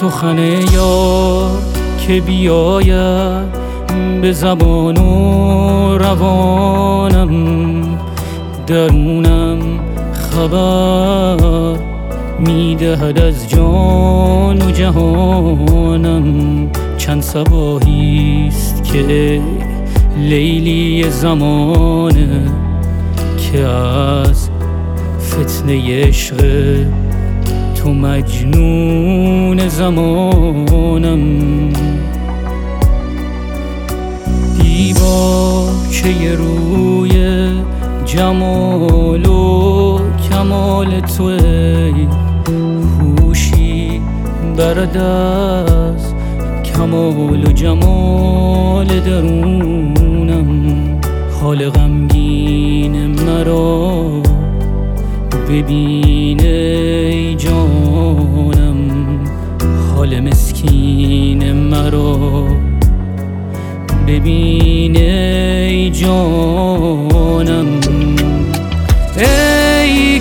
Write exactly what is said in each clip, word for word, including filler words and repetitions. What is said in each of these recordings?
سخن یار که بیاید به زبان و روانم، درونم خبر میدهد از جان و جهانم. چند صباحیست که لیلی زمانه که از فتنه عشق تو مجنون زمانم. دیباچه روی جمال و کمال تو ای، هوشی برد از کمال و جمال درونم. حال غمگین مرا ببین ای جانم، حال مسکین مرا ببین ای جانم. ای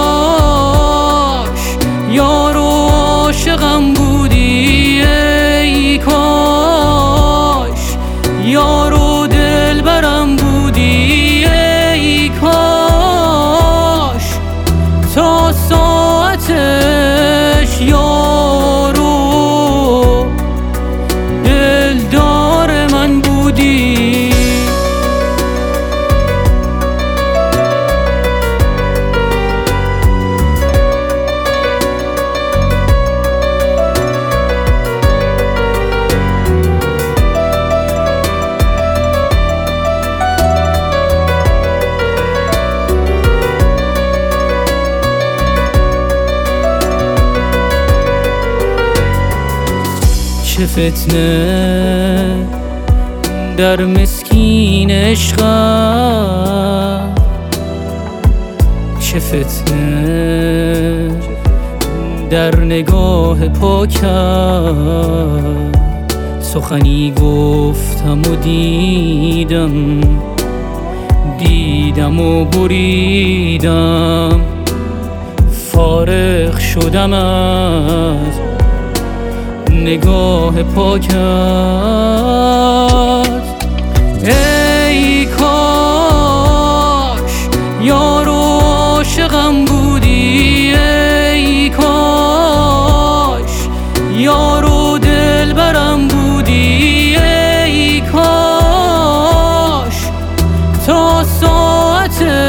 کاش یار و عاشقم بودی، ای کاش یار و دلبرم بودی، ای کاش تا ساعتش یار و دلدار من بودی. چه فتنه در مسکین عشقم، چه فتنه در نگاه پاکم. سخنی گفتم و دیدم، دیدم و بریدم، فارغ شدم از نگاه پاکت. ای کاش یار و عاشقم بودی، ای کاش یار و دلبرم بودی، ای کاش تا ساعت